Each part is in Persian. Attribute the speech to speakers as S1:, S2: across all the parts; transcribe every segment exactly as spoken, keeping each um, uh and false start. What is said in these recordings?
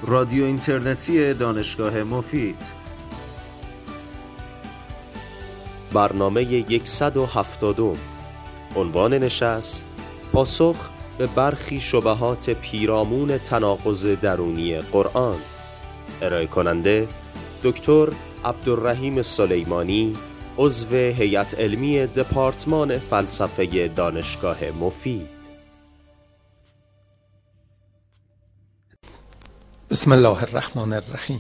S1: رادیو اینترنتی دانشگاه مفید.
S2: برنامه صد و هفتاد. عنوان نشست: پاسخ به برخی شبهات پیرامون تناقض درونی قرآن. ارائه کننده دکتر عبدالرحیم سلیمانی، عضو هیئت علمی دپارتمان فلسفه دانشگاه مفید.
S3: بسم الله الرحمن الرحیم.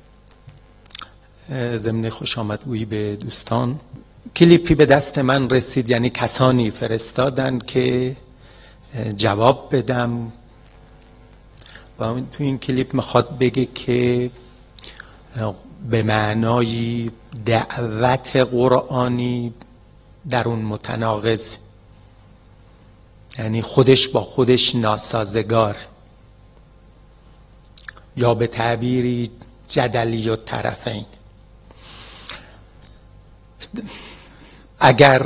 S3: ضمن خوش آمدگویی به دوستان، کلیپی به دست من رسید، یعنی کسانی فرستادن که جواب بدم و تو این کلیپ میخواد بگه که به معنای دعوت قرآنی در اون متناقض، یعنی خودش با خودش ناسازگار، یا به تعبیری جدلی و طرفین. اگر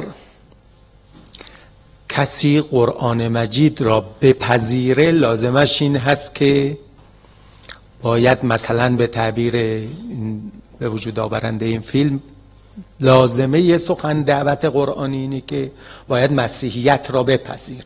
S3: کسی قرآن مجید را بپذیره، لازمش این هست که باید مثلا به تعبیر به وجود آورنده این فیلم، لازمه یه سخن دعوت قرآنی اینه که باید مسیحیت را بپذیره.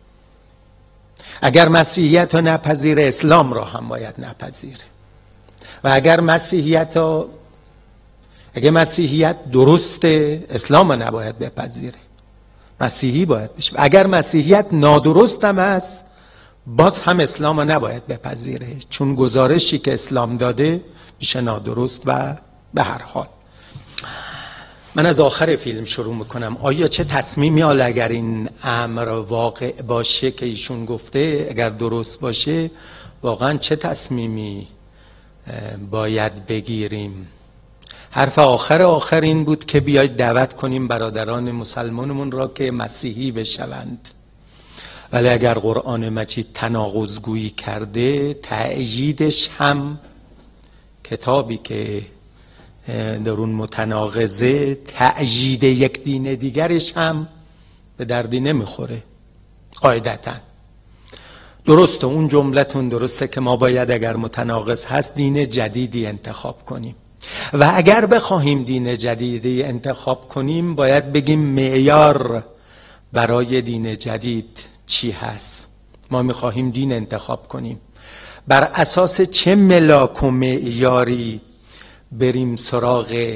S3: اگر مسیحیت را نپذیره، اسلام را هم باید نپذیره. و اگر مسیحیت را اگر مسیحیت درسته، اسلام را نباید بپذیره، مسیحی باید بشه. اگر مسیحیت نادرست هم است، باز هم اسلام را نباید بپذیره، چون گزارشی که اسلام داده میشه نادرست. و به هر حال من از آخر فیلم شروع میکنم. آیا چه تصمیمی حال اگر این امر واقع باشه که ایشون گفته، اگر درست باشه، واقعا چه تصمیمی باید بگیریم؟ حرف آخر آخر این بود که بیاید دعوت کنیم برادران مسلمانمون را که مسیحی بشوند. ولی اگر قرآن مجید تناقض گویی کرده، تأییدش هم کتابی که در اون متناقضه، تأیید یک دین دیگرش هم به دردی نمیخوره قاعدتاً. درسته، اون جملتون درسته که ما باید اگر متناقض هست دین جدیدی انتخاب کنیم. و اگر بخواهیم دین جدیدی انتخاب کنیم، باید بگیم معیار برای دین جدید چی هست. ما میخواهیم دین انتخاب کنیم، بر اساس چه ملاک و معیاری بریم سراغ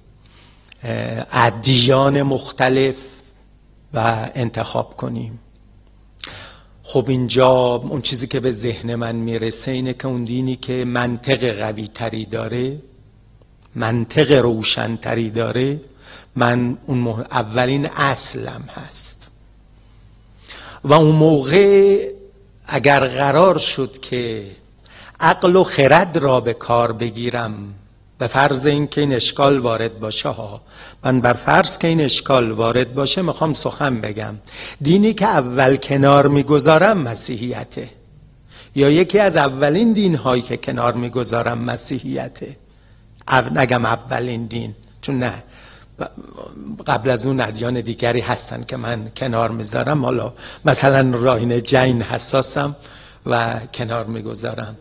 S3: ادیان مختلف و انتخاب کنیم؟ خب اینجا اون چیزی که به ذهن من میرسه اینه که اون دینی که منطق قوی تری داره، منطق روشن تری داره، من اون اولین اصلم هست. و اون موقع اگر قرار شد که عقل و خرد را به کار بگیرم، به فرض این که این اشکال وارد باشه ها، من بر فرض که این اشکال وارد باشه میخوام سخن بگم. دینی که اول کنار میگذارم مسیحیته، یا یکی از اولین دین هایی که کنار میگذارم مسیحیته. نگم اولین دین، چون نه، قبل از اون ادیان دیگری هستن که من کنار میذارم. حالا مثلا راهین جین حساسم و کنار میگذارم.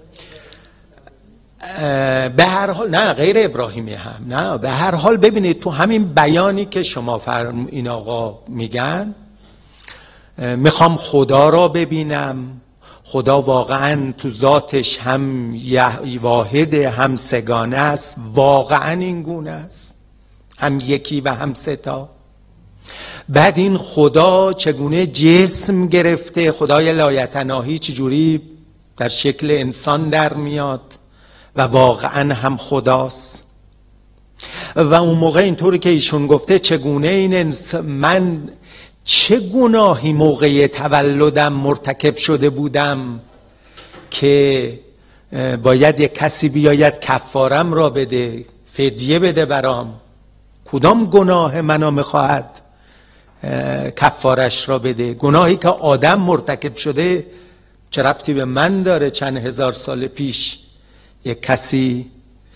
S3: به هر حال نه، غیر ابراهیمی هم نه. به هر حال ببینید، تو همین بیانی که شما فرم این آقا میگن، میخوام خدا را ببینم، خدا واقعا تو ذاتش هم واحد هم سگانه است، واقعا این گونه است، هم یکی و هم ستا. بعد این خدا چگونه جسم گرفته، خدای لایتناهی چجوری در شکل انسان در میاد و واقعا هم خداست. و اون موقع اینطوری که ایشون گفته، چگونه این انسان، من چه گناهی موقع تولدم مرتکب شده بودم که باید یک کسی بیاید کفارم را بده، فدیه بده برام؟ کدام گناه منو میخواهد کفارش را بده؟ گناهی که آدم مرتکب شده چه ربطی به من داره؟ چند هزار سال پیش یک کسی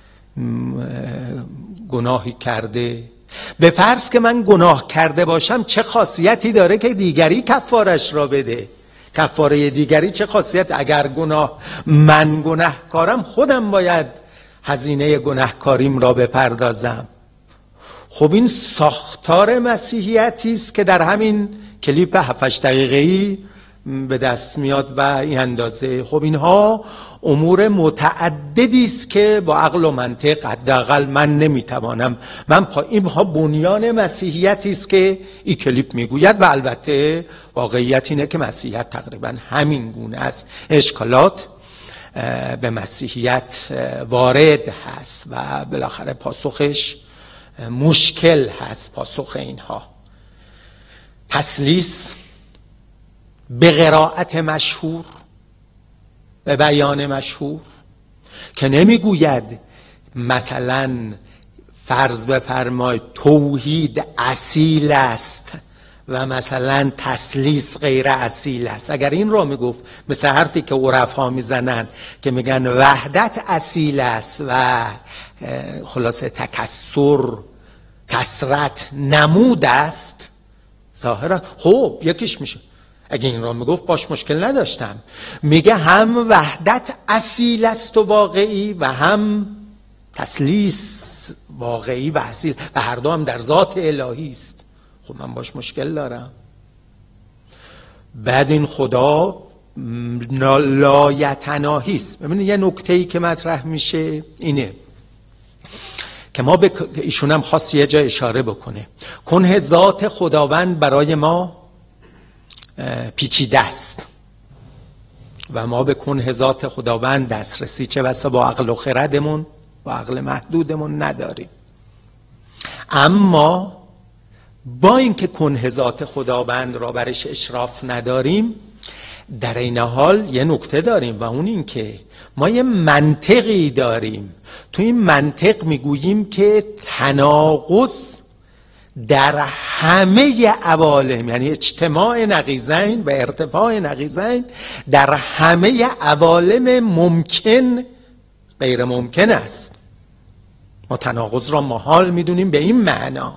S3: گناهی کرده. به فرض که من گناه کرده باشم، چه خاصیتی داره که دیگری کفارش را بده؟ کفاره دیگری چه خاصیت؟ اگر گناه من گناهکارم خودم باید هزینه گناهکاریم را بپردازم. خب این ساختار مسیحیتی است که در همین کلیپ هفت هشت دقیقه‌ای به دست میاد و این اندازه. خب اینها امور متعددی است که با عقل و منطق حداقل من نمیتوانم. من پا اینها بنیان مسیحیتی است که این کلیپ میگوید و البته واقعیت اینه که مسیحیت تقریبا همین گونه است. اشکالات به مسیحیت وارد هست و بالاخره پاسخش مشکل هست. پاسخ اینها تثلیث به قرائت مشهور، به بیان مشهور که نمیگوید مثلا فرض بفرمایید توحید اصیل است و مثلا تثلیث غیر اصیل است. اگر این رو میگفت مثل حرفی که عرفا میزنن که میگن وحدت اصیل است و خلاصه تکثر کثرت نمود است، ظاهرا خب یکیش میشه. اگه این را میگفت باش مشکل نداشتم. میگه هم وحدت اصیل است و واقعی و هم تثلیث واقعی و اصیل و هر دو هم در ذات الهی است. خب من باش مشکل دارم. بعد این خدا لایتناهی است. ببینید یه نکته‌ای که مطرح میشه اینه که ما به ایشون هم خواست یه جا اشاره بکنه. کنه ذات خداوند برای ما پیچیده است و ما به کنه ذات خداوند دسترسی چه بسا با عقل و خردمون با عقل محدودمون نداریم. اما با اینکه کنه ذات خداوند را برش اشراف نداریم، در این حال یه نکته داریم و اون این که ما یه منطقی داریم. تو این منطق میگوییم که تناقض در همه عوالم، یعنی اجتماع نقیضین و ارتفاع نقیضین در همه عوالم ممکن غیر ممکن است. ما تناقض را محال میدونیم به این معنا.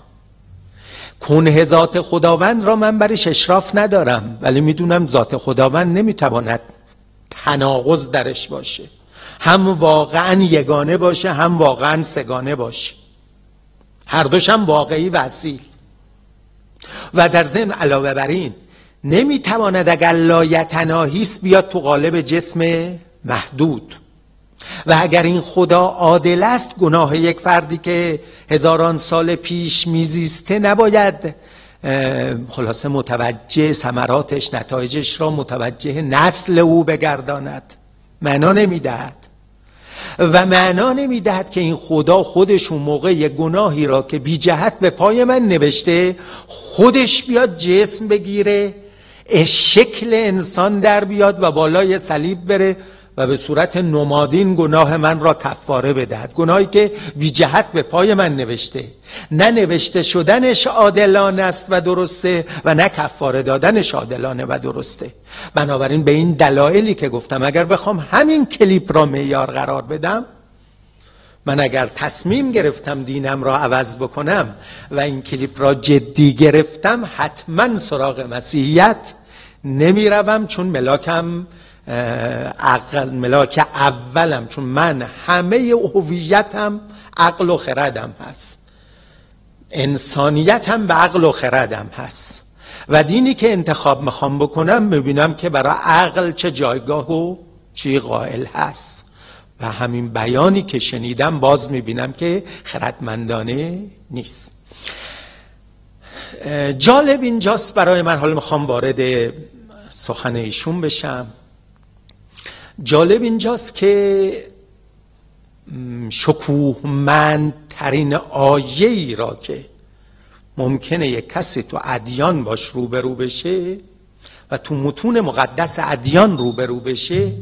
S3: کنه ذات خداوند را من برش اشراف ندارم ولی میدونم ذات خداوند نمیتواند تناقض درش باشه، هم واقعا یگانه باشه هم واقعا سگانه باشه، هر دوش هم واقعی و اصیل. و در ضمن علاوه بر این نمیتواند اگر لایتناهی است بیاد تو قالب جسم محدود. و اگر این خدا عادل است، گناه یک فردی که هزاران سال پیش میزیسته نباید خلاصه متوجه ثمراتش نتایجش را متوجه نسل او بگرداند. معنا نمیدهد و معنا نمیدهد که این خدا خودش اون موقع یک گناهی را که بی جهت به پای من نوشته خودش بیاد جسم بگیره، شکل انسان در بیاد و بالای صلیب بره و به صورت نمادین گناه من را کفاره بدهد. گناهی که بی جهت به پای من نوشته، نه نوشته شدنش عادلانه است و درسته و نه کفاره دادنش عادلانه و درسته. بنابراین به این دلایلی که گفتم اگر بخوام همین کلیپ را معیار قرار بدم، من اگر تصمیم گرفتم دینم را عوض بکنم و این کلیپ را جدی گرفتم، حتما سراغ مسیحیت نمی روم، چون ملاکم عقل ملاک اولم، چون من همه هویتم عقل و خردم هست، انسانیتم به عقل و خردم هست و دینی که انتخاب میخوام بکنم میبینم که برای عقل چه جایگاه و چی قائل هست و همین بیانی که شنیدم باز میبینم که خردمندانه نیست. جالب اینجاست برای من، حالا میخوام وارد سخن ایشون بشم. جالب اینجاست که شکوهمندترین آیه‌ای را که ممکنه یک کسی تو ادیان باش روبرو بشه و تو متون مقدس ادیان روبرو بشه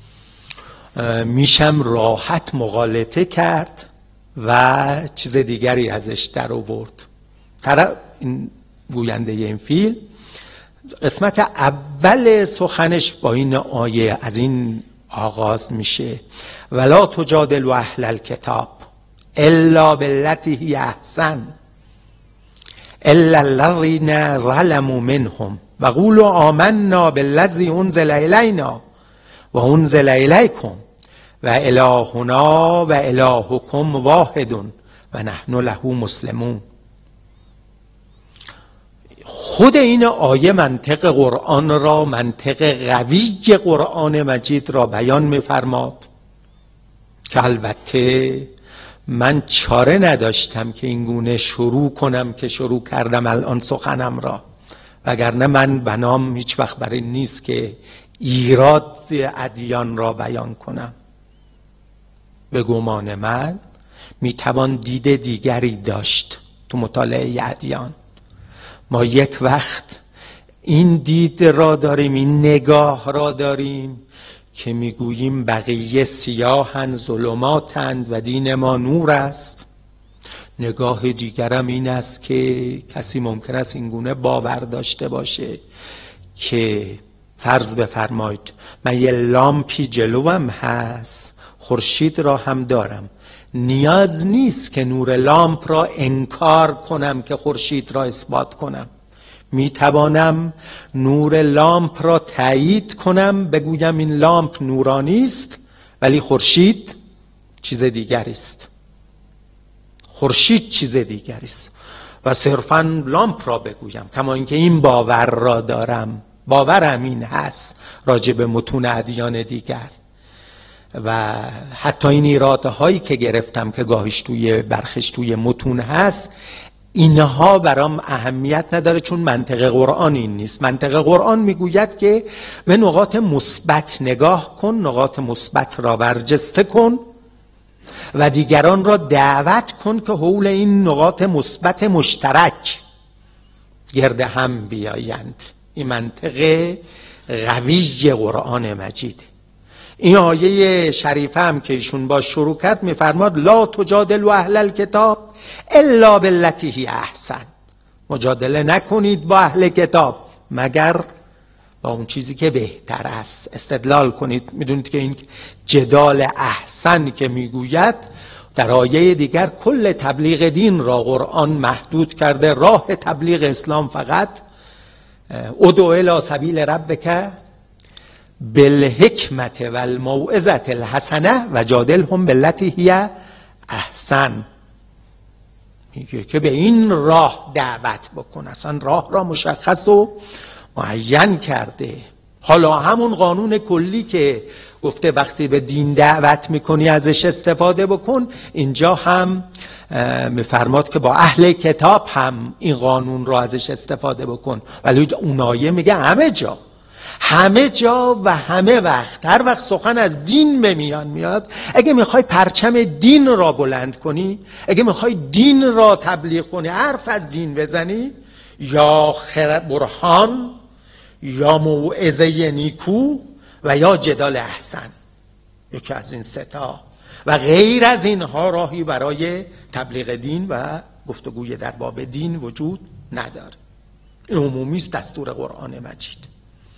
S3: میشم راحت مغالطه کرد و چیز دیگری ازش در آورد. طرف این گوینده این فیلم قسمت اول سخنش با این آیه از این آغاز میشه: ولا تجادل اهل الکتاب الا بالتی هی احسن الا الذین ظلموا منهم و قولوا آمنا بالذی انزل الینا و انزل الیکم و الهنا و الهکم واحد و نحن له مسلمون. خود این آیه منطق قرآن را، منطق قوی قرآن مجید را بیان می‌فرماد که البته من چاره نداشتم که این گونه شروع کنم که شروع کردم الان سخنم را، وگرنه من بنام هیچ وقت برای نیست که ایراد ادیان را بیان کنم. به گمان من میتوان دید دیگری داشت تو مطالعه ادیان. ما یک وقت این دید را داریم، این نگاه را داریم که میگوییم بقیه سیاهند، ظلماتند و دین ما نور است. نگاه دیگرم این است که کسی ممکن است اینگونه باور داشته باشه که فرض بفرمایید من یه لامپی جلوم هست، خورشید را هم دارم، نیاز نیست که نور لامپ را انکار کنم که خورشید را اثبات کنم. می توانم نور لامپ را تایید کنم، بگویم این لامپ نورانی است ولی خورشید چیز دیگری است. خورشید چیز دیگری است و صرفاً لامپ را بگویم، کما اینکه این باور را دارم، باورم این هست راجع به متون ادیان دیگر. و حتی این ایراده هایی که گرفتم که گاهیش توی برخش توی متون هست، اینها برام اهمیت نداره، چون منطق قرآن این نیست. منطق قرآن میگوید که به نقاط مثبت نگاه کن، نقاط مثبت را برجسته کن و دیگران را دعوت کن که حول این نقاط مثبت مشترک گرد هم بیایند. این منطق قوی قرآن مجید. این آیه شریفه هم که ایشون با شروع کرد میفرماد لا تجادلوا اهل الکتاب الا بالتی هی احسن. مجادله نکنید با اهل کتاب مگر با اون چیزی که بهتر است. استدلال کنید. میدونید که این جدال احسن که میگوید در آیه دیگر کل تبلیغ دین را قرآن محدود کرده. راه تبلیغ اسلام فقط ادعو الی سبیل ربک بالحکمت و الموعظة الحسنه و جادلهم بالتی هی احسن. میگه که به این راه دعوت بکن. اصلا راه را مشخص و معین کرده. حالا همون قانون کلی که گفته وقتی به دین دعوت میکنی ازش استفاده بکن، اینجا هم میفرماد که با اهل کتاب هم این قانون را ازش استفاده بکن. ولی اون آیه میگه همه جا، همه جا و همه وقت، هر وقت سخن از دین به میان میاد، اگه میخوای پرچم دین را بلند کنی، اگه میخوای دین را تبلیغ کنی، حرف از دین بزنی، یا خیر برهان یا موعظه نیکو و یا جدال احسن، یکی از این ستا و غیر از اینها راهی برای تبلیغ دین و گفتگوی در باب دین وجود نداره. این عمومی است دستور قرآن مجید.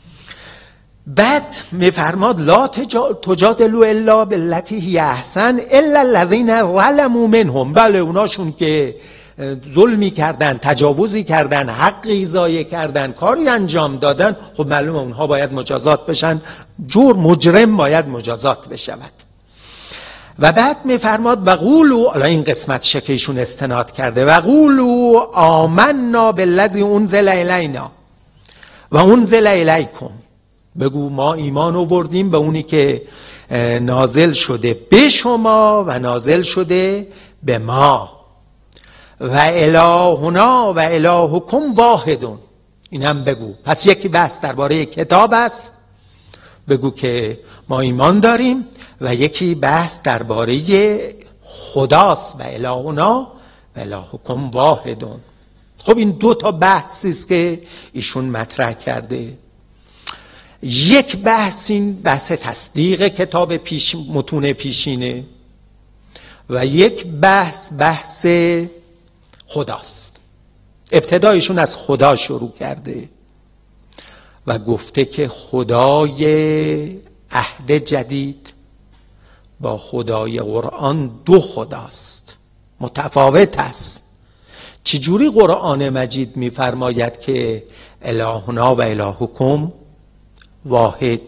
S3: بعد میفرماد لا تجادلوا الا بالتی هی احسن الا الذین ظلموا منهم. بله اوناشون که ظلمی کردن، تجاوزی کردن، حقی ضایع کردن، کاری انجام دادن، خب معلومه اونها باید مجازات بشن، جور مجرم باید مجازات بشود. و بعد میفرماد و قولوا، الان این قسمت شکیشون استناد کرده، و قولوا آمنا بالذی انزل الینا و انزل الیکم. بگو ما ایمان آوردیم به اونی که نازل شده به شما و نازل شده به ما. و الهنا و الهکم واحدون. این هم بگو. پس یکی بحث درباره کتاب است، بگو که ما ایمان داریم، و یکی بحث درباره خداست و الهنا و الهکم واحدون. خب این دو تا بحثی است که ایشون مطرح کرده. یک بحث این بحث تصدیق کتاب پیش متون پیشینه و یک بحث بحث خداست. ابتدایشون از خدا شروع کرده و گفته که خدای عهد جدید با خدای قرآن دو خداست، متفاوت است. چجوری قرآن مجید می‌فرماید که الهنا و الهکم واحد.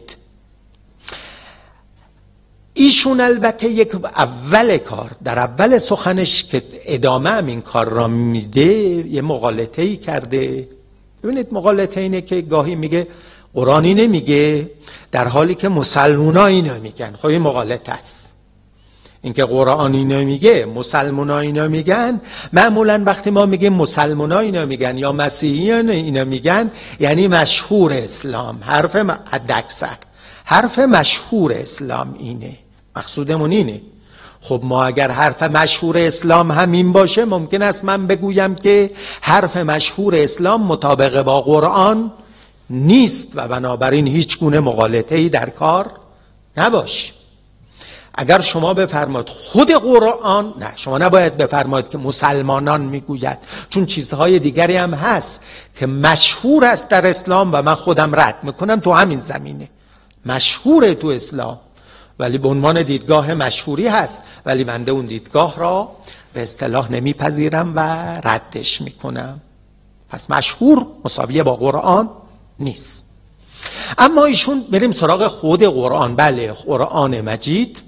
S3: ایشون البته یک اول کار در اول سخنش که ادامه هم این کار را میده یه مغالطه ای کرده. ببینید مغالطه اینه که گاهی میگه قرآنی نمیگه در حالی که مسلمونایی نمیگن. خب این مغالطه است. اینکه قرآنی نمیگه مسلمونایی نمیگن، معمولا وقتی ما میگیم مسلمونایی نمیگن یا مسیحیان اینا میگن یعنی مشهور اسلام. حرف حداکثر حرف مشهور اسلام اینه، مقصودمون اینه. خب ما اگر حرف مشهور اسلام همین باشه ممکن است من بگویم که حرف مشهور اسلام مطابق با قرآن نیست و بنابراین هیچ گونه مغالطه‌ای در کار نباشه. اگر شما بفرمایید خود قرآن، نه شما نباید بفرمایید که مسلمانان میگوید، چون چیزهای دیگری هم هست که مشهور است در اسلام و من خودم رد میکنم تو همین زمینه. مشهوره تو اسلام ولی به عنوان دیدگاه مشهوری هست، ولی بنده اون دیدگاه را به اصطلاح نمیپذیرم و ردش میکنم. پس مشهور مساویه با قرآن نیست. اما ایشون بریم سراغ خود قرآن. بله قرآن مجید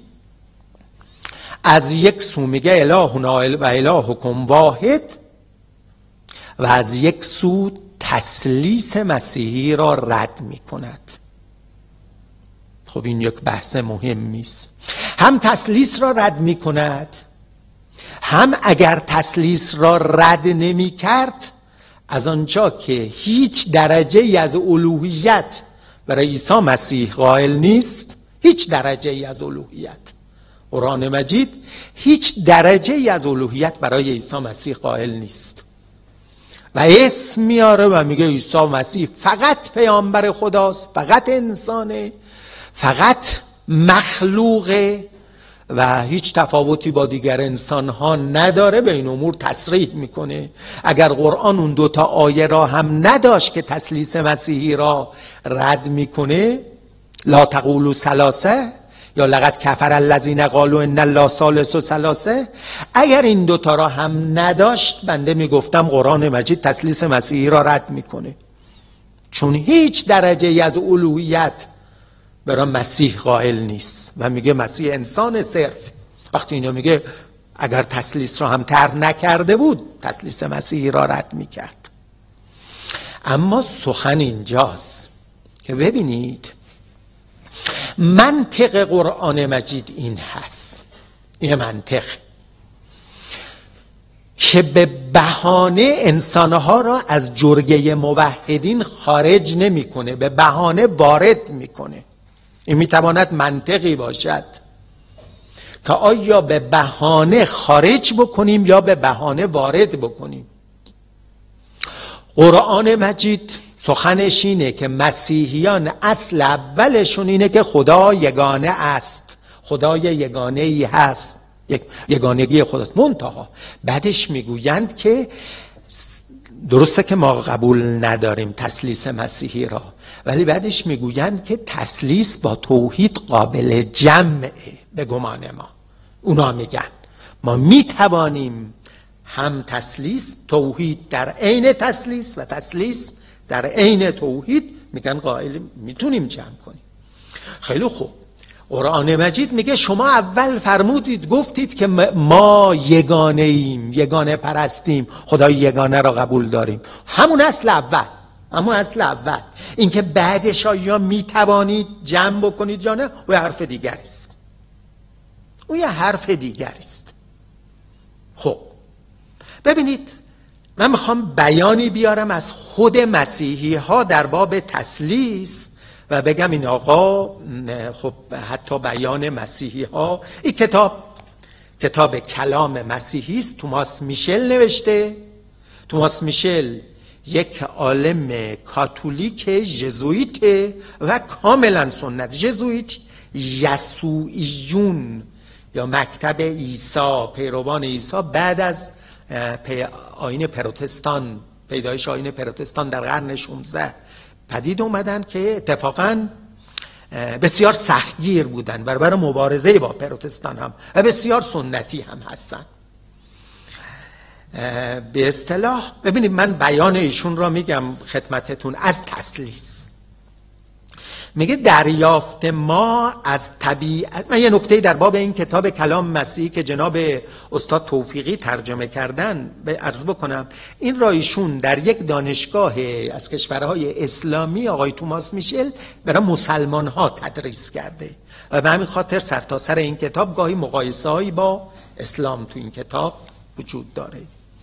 S3: از یک سو میگه الهنا و الهکم واحد و از یک سو تثلیث مسیحی را رد میکند. خب این یک بحث مهمی است. هم تثلیث را رد میکند، هم اگر تثلیث را رد نمیکرد از آنجا که هیچ درجه ای از الوهیت برای عیسی مسیح قائل نیست، هیچ درجه ای از الوهیت، قرآن مجید هیچ درجه ای از الوهیت برای عیسی مسیح قائل نیست و اسم میاره و میگه عیسی مسیح فقط پیامبر خداست، فقط انسانه، فقط مخلوقه و هیچ تفاوتی با دیگر انسان ها نداره. به این امور تصریح میکنه. اگر قرآن اون دوتا آیه را هم نداشت که تثلیث مسیحی را رد میکنه، لا تقولوا ثلاثه یا لقد کفر الذین قالوا ان الله ثالث ثلاثه، اگر این دوتا را هم نداشت بنده میگفتم قرآن مجید تثلیث مسیحی را رد میکنه، چون هیچ درجه ای از الوهیت برای مسیح قائل نیست و میگه مسیح انسان صرف. وقتی اینو میگه اگر تثلیث را هم طرح نکرده بود تثلیث مسیحی را رد میکرد. اما سخن اینجاست که ببینید منطق قرآن مجید این هست، این منطق که به بهانه انسانها را از جرگه موحدین خارج نمیکنه، به بهانه وارد میکنه. این میتواند منطقی باشد که آیا به بهانه خارج بکنیم یا به بهانه وارد بکنیم. قرآن مجید سخنش اینه که مسیحیان اصل اولشون اینه که خدا یگانه است، خدای یگانه ای هست، یک یگانگی خداست. منتها بعدش میگویند که درسته که ما قبول نداریم تثلیث مسیحی را، ولی بعدش میگویند که تثلیث با توحید قابل جمعه. به گمان ما اونا میگن ما میتوانیم هم تثلیث، توحید در عین تثلیث و تثلیث در عین توحید، میگن قائل میتونیم جمع کنیم. خیلی خوب. قرآن مجید میگه شما اول فرمودید گفتید که ما یگانه ایم، یگانه پرستیم، خدای یگانه را قبول داریم. همون اصل اول، همون اصل اول. اینکه بعدش آیا میتوانید جمع بکنید یا نه، او حرف دیگر است. او یه حرف دیگر است. خب ببینید من میخوام بیانی بیارم از خود مسیحی ها در باب تثلیث و بگم این آقا خب حتی بیان مسیحی ها، این کتاب کتاب کلام مسیحی است. توماس میشل نوشته. توماس میشل یک عالم کاتولیک ژزوئیت و کاملا سنت. ژزوئیت یسوعیون یا مکتب عیسی، پیروان عیسی بعد از آیین پروتستان، پیدایش آیین پروتستان در قرن شانزده پدید اومدن که اتفاقا بسیار سختگیر بودن برای مبارزه با پروتستان هم و بسیار سنتی هم هستن. به اصطلاح ببینید من بیان ایشون را میگم خدمتتون از تثلیث. میگه دریافت ما از طبیعت، من یه نکته در باب این کتاب کلام مسیحی که جناب استاد توفیقی ترجمه کردن به عرض بکنم. این را ایشون در یک دانشگاه از کشورهای اسلامی آقای توماس میشل برای مسلمان ها تدریس کرده و به همین خاطر سرتاسر سر این کتاب گاهی مقایسه هایی با اسلام تو این کتاب وجود داره.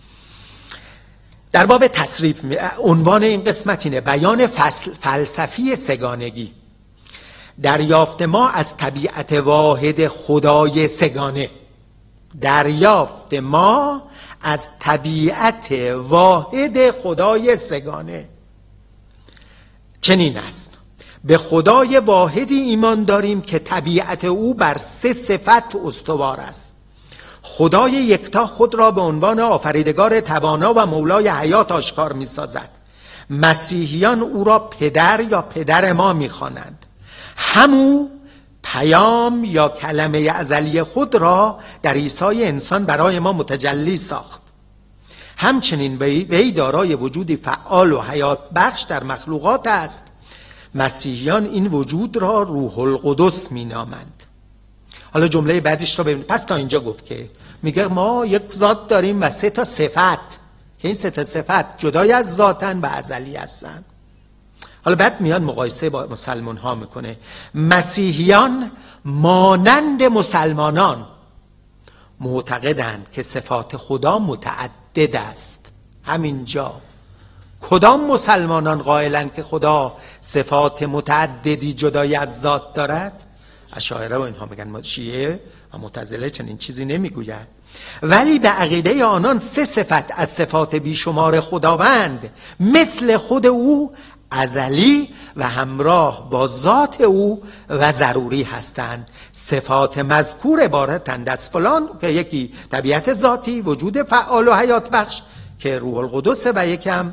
S3: در باب تصریف عنوان این قسمت اینه بیان فصل فلسفی سگانگی. دریافت ما از طبیعت واحد خدای سگانه. دریافت ما از طبیعت واحد خدای سگانه چنین است: به خدای واحدی ایمان داریم که طبیعت او بر سه صفت استوار است. خدای یکتا خود را به عنوان آفریدگار توانا و مولای حیات آشکار می سازد. مسیحیان او را پدر یا پدر ما می خوانند. همو پیام یا کلمه ازلی خود را در عیسی انسان برای ما متجلی ساخت. همچنین وی دارای وجودی فعال و حیات بخش در مخلوقات است. مسیحیان این وجود را روح القدس می نامند. حالا جمله بعدش رو ببینید. پس تا اینجا گفت که میگه ما یک ذات داریم و سه تا صفت که این سه تا صفت جدای از ذاتن و ازلی هستن. حالا بعد میاد مقایسه با مسلمان ها میکنه. مسیحیان مانند مسلمانان معتقدند که صفات خدا متعدد است. همینجا کدام مسلمانان قائلند که خدا صفات متعددی جدای از ذات دارد؟ اشاعره و اینها میگن، شیعه و معتزله چنین چیزی نمیگوید. ولی به عقیده آنان سه صفت از صفات بیشمار خداوند مثل خود او ازلی و همراه با ذات او و ضروری هستند. صفات مذکور عبارتند از فلان که یکی طبیعت ذاتی، وجود فعال و حیات بخش که روح القدس و یکم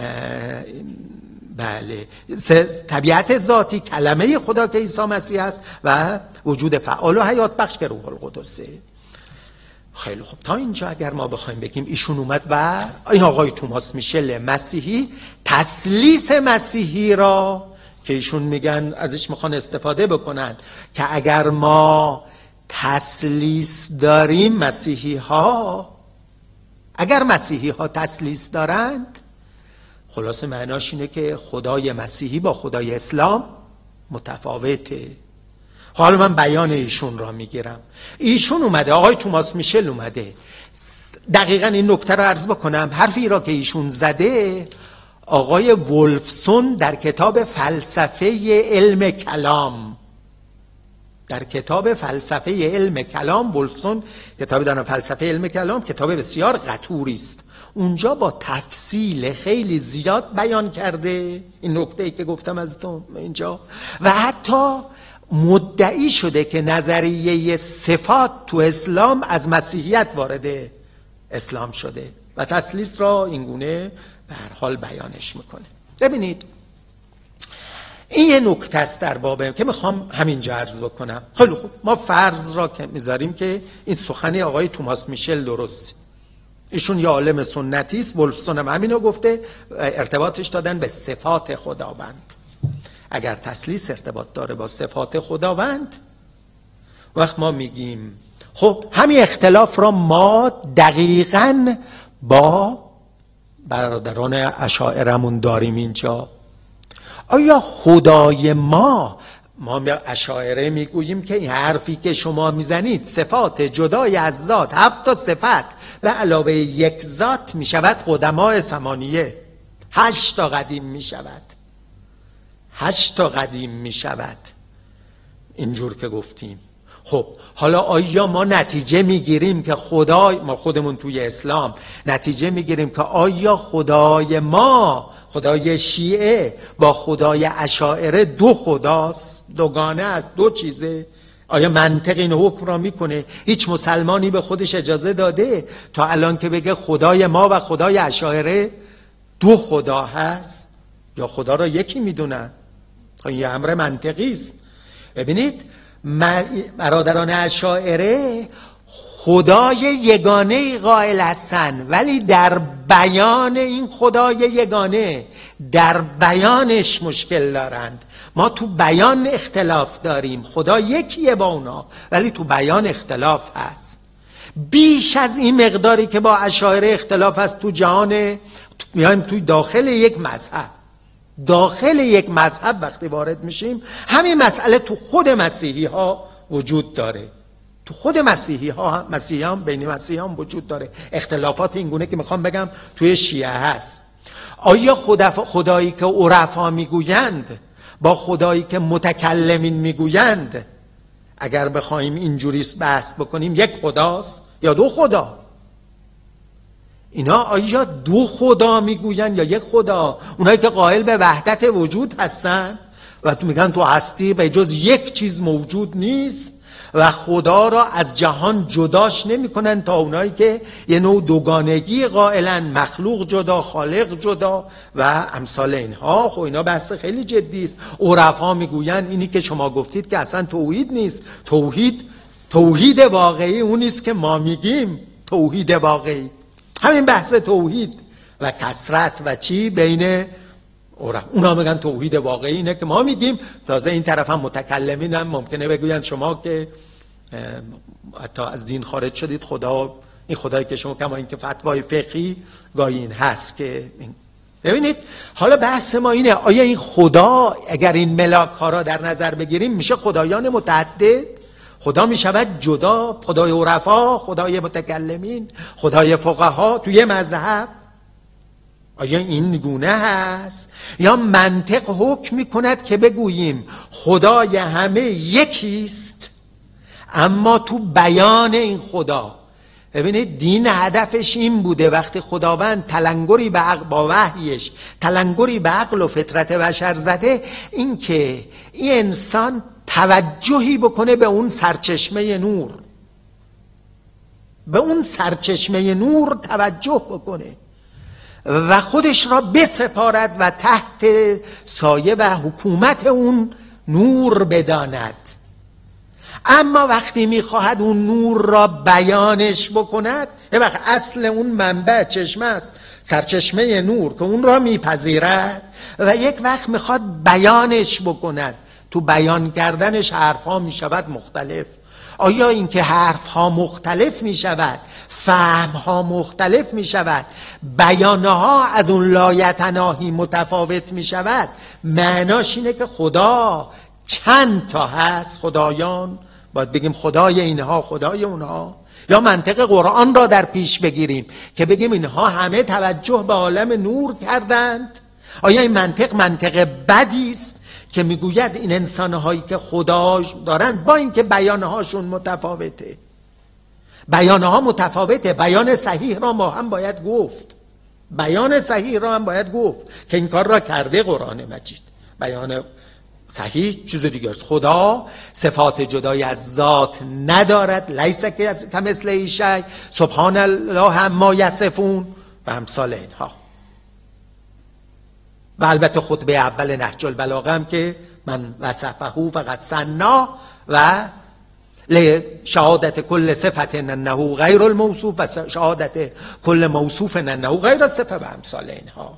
S3: بله طبیعت ذاتی کلمه خدا که عیسی مسیح است و وجود فعال و حیات بخش که روح القدسه. خیلی خوب، تا اینجا اگر ما بخوایم بگیم ایشون اومد و این آقای توماس میشل مسیحی تثلیث مسیحی را که ایشون میگن ازش میخوان استفاده بکنن که اگر ما تثلیث داریم، مسیحی ها اگر مسیحی ها تثلیث دارند، خلاصه معناش اینه که خدای مسیحی با خدای اسلام متفاوته. حالا من بیان ایشون را میگیرم. ایشون اومده، آقای توماس میشل اومده دقیقا این نکته رو عرض بکنم. حرفی را که ایشون زده آقای ولفسون در کتاب فلسفه علم کلام، در کتاب فلسفه علم کلام ولفسون کتابی دارم فلسفه علم کلام، کتاب بسیار قطوری است. اونجا با تفصیل خیلی زیاد بیان کرده این نکته‌ای که گفتم از تو اینجا و حتی مدعی شده که نظریه صفات تو اسلام از مسیحیت وارد اسلام شده و تثلیث را اینگونه به هر حال بیانش میکنه. ببینید این یه نکته است در بابه که میخوام همینجا عرض بکنم. خیلی خوب، ما فرض را که میذاریم که این سخنی آقای توماس میشل درست، ایشون یه عالم سنتی است، ولفسون هم همینو گفته، ارتباطش دادن به صفات خداوند. اگر تثلیث ارتباط داره با صفات خداوند، وقت ما میگیم خب همین اختلاف را ما دقیقاً با برادران اشاعرمون داریم اینجا. آیا خدای ما ما اشاعره میگوییم که این حرفی که شما میزنید صفات جدای از ذات، هفت تا صفت به علاوه یک ذات میشود قدماء ثمانیه، هشت تا قدیم میشود، هشت تا قدیم میشود اینجور که گفتیم. خب حالا آیا ما نتیجه میگیریم که خدای ما خودمون توی اسلام نتیجه میگیریم که آیا خدای ما، خدای شیعه با خدای اشاعره دو خداست، دوگانه است، دو چیزه؟ آیا منطق این حکم را میکنه؟ هیچ مسلمانی به خودش اجازه داده تا الان که بگه خدای ما و خدای اشاعره دو خدا هست یا خدا را یکی میدونن؟ خب این امر منطقی است. ببینید برادران اشاعره خدای یگانه قائل هستن، ولی در بیان این خدای یگانه، در بیانش مشکل دارند. ما تو بیان اختلاف داریم، خدا یکیه با اونا، ولی تو بیان اختلاف هست. بیش از این مقداری که با اشاعره اختلاف هست تو جهان، میایم توی داخل یک مذهب، داخل یک مذهب وقتی وارد میشیم، همین مسئله تو خود مسیحی ها وجود داره. تو خود مسیحی ها، مسیحیان بین مسیحیان وجود داره. اختلافات اینگونه که میخوام بگم توی شیعه هست. آیا خدا خدایی که عرفا میگویند با خدایی که متکلمین میگویند، اگر بخوایم اینجوری بحث بکنیم، یک خداست یا دو خدا؟ اینا آیا دو خدا میگوین یا یک خدا؟ اونایی که قائل به وحدت وجود هستن و تو میگن تو هستی به جز یک چیز موجود نیست و خدا را از جهان جداش نمیکنن، تا اونایی که یه نوع دوگانگی قائلن، مخلوق جدا، خالق جدا و امثال اینها. خب اینا بحث خیلی جدی است. عرفا میگوین اینی که شما گفتید که اصلا توحید نیست. توحید توحید واقعی اون نیست که ما میگیم توحید واقعی. همین بحث توحید و کثرت و چی بین عرفا، اونا میگن توحید واقعی اینه که ما میگیم. تازه این طرف هم متکلمین هم ممکنه بگوین شما که حتی از دین خارج شدید، خدا این خدایی که شما، کما این که فتوای فقهی گاهی این هست که این. ببینید حالا بحث ما اینه، آیا این خدا اگر این ملاک ها را در نظر بگیریم میشه خدایان متعدد؟ خدا میشود جدا؟ خدای عرفا، خدای متکلمین، خدای فقها توی مذهب؟ آیا این گونه هست؟ یا منطق حکم میکند که بگوییم خدای همه یکیست، اما تو بیان این خدا، ببینید دین هدفش این بوده وقتی خداوند تلنگری به عقل، با وحیش تلنگری به عقل و فطرت بشر زده، این که این انسان توجهی بکنه به اون سرچشمه نور، به اون سرچشمه نور توجه بکنه و خودش را بسپارد و تحت سایه و حکومت اون نور بداند. اما وقتی میخواهد اون نور را بیانش بکند، یه وقت اصل اون منبع چشمه است، سرچشمه نور که اون را میپذیرد، و یک وقت میخواد بیانش بکند. تو بیان کردنش حرفها میشود مختلف. آیا اینکه حرفها مختلف میشود، فهمها مختلف میشود، بیانها از اون لایتناهی متفاوت میشود، معناش اینه که خدا چند تا هست؟ خدایان باید بگیم خدای اینها، خدای اونها؟ یا منطق قرآن را در پیش بگیریم که بگیم اینها همه توجه به عالم نور کردند؟ آیا این منطق منطق بدی است که میگوید این انسانهایی که خدا دارند با اینکه بیانهاشون متفاوته، بیانها متفاوته، بیان صحیح را ما هم باید گفت، بیان صحیح را هم باید گفت که این کار را کرده قرآن مجید. بیان صحیح چیز دیگه است. خدا صفات جدای از ذات ندارد، لیس کمثله شیء، سبحان الله عما یصفون و امثال اینها. و البته خطبه اول نهج البلاغه هم که من وصفه فقط سنا و لشهادت کل صفت انه غیر الموصوف و شهادت کل موصوف انه غیر الصفه و امثال اینها.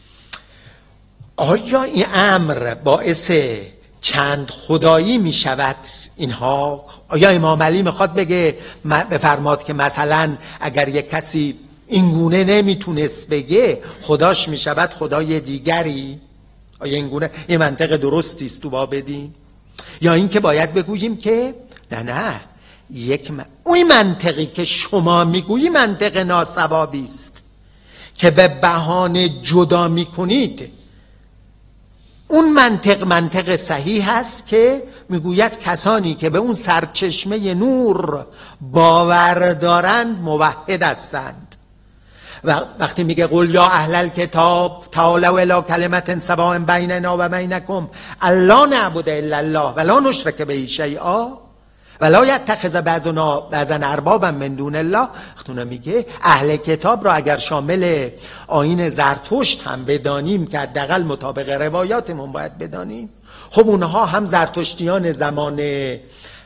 S3: آیا این امر باعث چند خدایی می شود اینها؟ آیا امام علی میخواد بگه بفرماد که مثلا اگر یک کسی اینگونه نمیتونست بگه خداش میشود خدای دیگری؟ آیا اینگونه این منطق درستی است تو باب دین؟ یا اینکه باید بگوییم که نه نه یک من... اون منطقی که شما میگویی منطق ناسوابی است که به بهانه جدا میکنید. اون منطق منطق صحیح هست که میگوید کسانی که به اون سرچشمه نور باور دارند موحد هستند. و وقتی میگه قل یا اهل الکتاب تعالوا الی کلمة سواء بیننا و بینکم الا نعبد الا الله ولا نشرک به شیئا ولا یتخذ بعضنا بعضا اربابا من دون الله، اختونه میگه اهل کتاب را اگر شامل آیین زرتشت هم بدانیم که حداقل مطابق روایاتمون باید بدانیم، خب اونها هم زرتشتیان زمان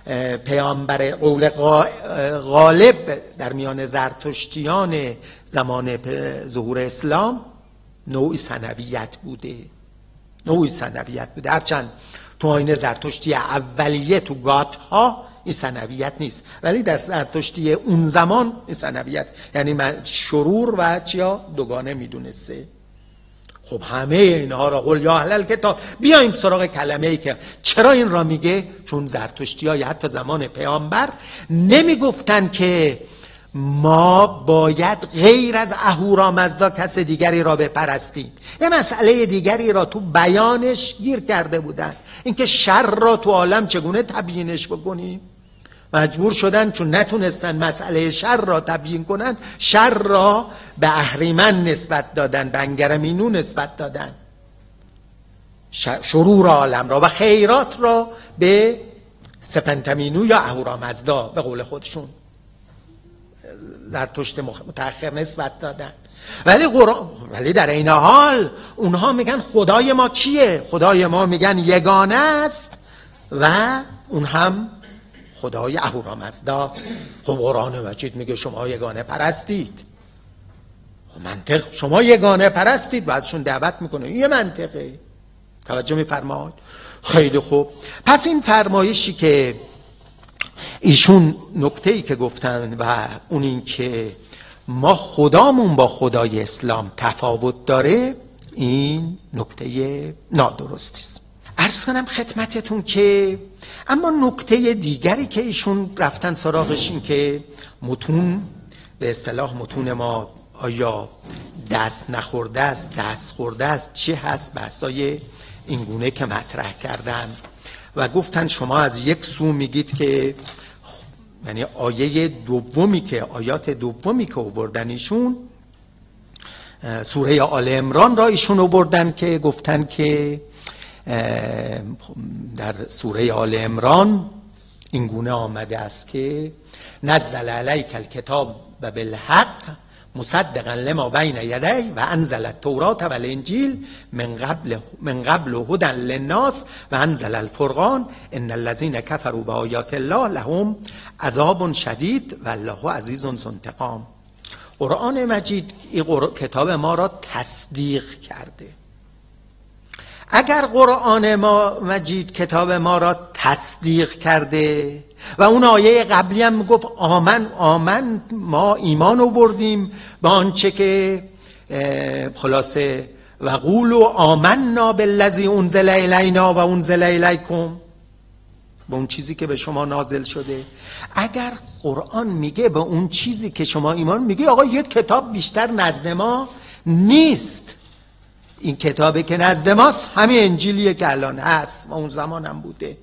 S3: پیامبر قول غالب در میان زرتشتیان زمان ظهور اسلام نوعی ثنویت بوده، نوعی ثنویت بوده. هرچند تو آیین زرتشتی اولیه تو گاتها این ثنویت نیست، ولی در زرتشتی اون زمان این ثنویت، یعنی من شرور و چیا دوگانه میدونسته. خب همه اینها را قل یا اهل الکتاب، بیایم سراغ کلمه ای که چرا این را میگه. چون زرتشتی های حتی زمان پیامبر نمیگفتن که ما باید غیر از اهورامزدا کس دیگری را بپرستیم. یه مسئله دیگری را تو بیانش گیر کرده بودن، اینکه شر را تو عالم چگونه تبیینش بکنیم. مجبور شدن چون نتونستن مسئله شر را تبیین کنن، شر را به اهریمن نسبت دادن، به انگرمینو نسبت دادن، شرور عالم را، و خیرات را به سپنتمینو یا اهورامزدا به قول خودشون زرتشت متأخر نسبت دادن. ولی قرآن، ولی در این حال اونها میگن خدای ما کیه؟ خدای ما میگن یگانه است و اون هم خدای اهورامزداست. خب قرآن مجید میگه شما یگانه پرستید. خب منطق شما یگانه پرستید، بعضشون دعوت میکنه این منطقه. توجه میفرمایید؟ خیلی خوب. پس این فرمایشی که ایشون نکته‌ای که گفتن و اون این که ما خدامون با خدای اسلام تفاوت داره، این نکته نادرستی است. عرض کنم خدمتتون که اما نکته دیگری که ایشون رفتن سراغش این که متون، به اصطلاح متون ما آیا دست نخورده است، دست خورده است، چی هست، بحثای اینگونه که مطرح کردن و گفتن شما از یک سو میگید که یعنی آیه دومی که آیات دومی که آوردن ایشون، سوره آل عمران را ایشون آوردن که گفتن که در سوره آل عمران این گونه آمده است که نزل علیک الکتاب و بالحق مصدقا لما بین یدی و انزل التوراة و الانجیل من قبل من قبل هدی للناس و انزل الفرقان ان الذين كفروا بآیات الله لهم عذاب شدید و الله عزیز ذو انتقام. قرآن مجید این کتاب ما را تصدیق کرده. اگر قرآن ما مجید کتاب ما را تصدیق کرده و اون آیه قبلی هم میگفت آمن آمن ما ایمان آوردیم با آنچه که خلاصه و قولوا آمنا بالذی انزل الینا و انزل الیکم، به اون چیزی که به شما نازل شده. اگر قرآن میگه به اون چیزی که شما ایمان، میگه آقا یک کتاب بیشتر نزد ما نیست، این کتابی که نزد ماست همین انجیلیه که الان هست و اون زمان هم بوده.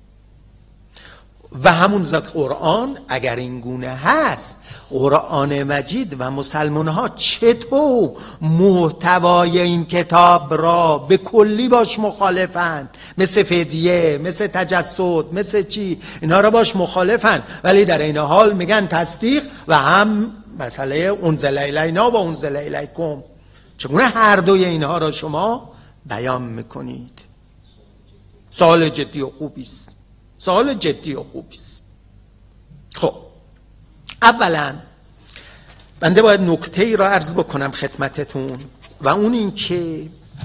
S3: و همون قرآن اگر این گونه هست، قرآن مجید و مسلمان ها چطور محتوای این کتاب را به کلی باش مخالفن؟ مثل فدیه، مثل تجسد، مثل چی؟ اینا را باش مخالفن، ولی در این حال میگن تصدیق و هم مسئله انزل الینا و انزل الیکم. چگونه هر دوی اینها را شما بیان میکنید؟ سوال جدی و خوبی است. سوال جدی و خوبی است. خب اولا بنده باید نکته ای را عرض بکنم خدمتتون و اون این که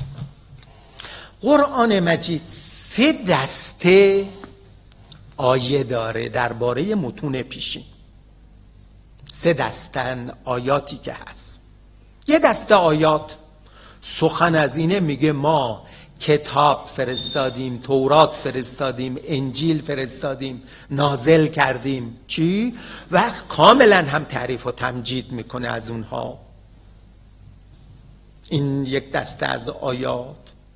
S3: قرآن مجید سه دسته آیه داره درباره متون پیشین. سه دستن آیاتی که هست. یه دسته آیات سخن از اینه، میگه ما کتاب فرستادیم، تورات فرستادیم، انجیل فرستادیم، نازل کردیم. چی؟ و کاملا هم تعریف و تمجید میکنه از اونها. این یک دسته از آیات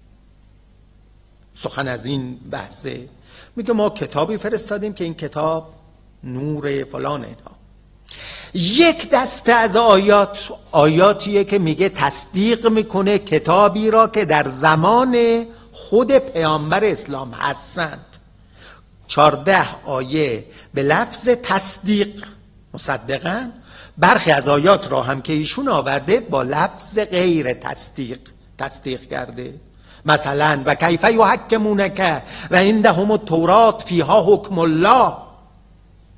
S3: سخن از این بحثه، میگه ما کتابی فرستادیم که این کتاب نور فلان اینها. یک دسته از آیات آیاتیه که میگه تصدیق میکنه کتابی را که در زمان خود پیامبر اسلام هستند. چارده آیه به لفظ تصدیق مصدقاً، برخی از آیات را هم که ایشون آورده با لفظ غیر تصدیق تصدیق کرده. مثلا و کیف یحکمونک و عندهم التوراة فیها حکم الله،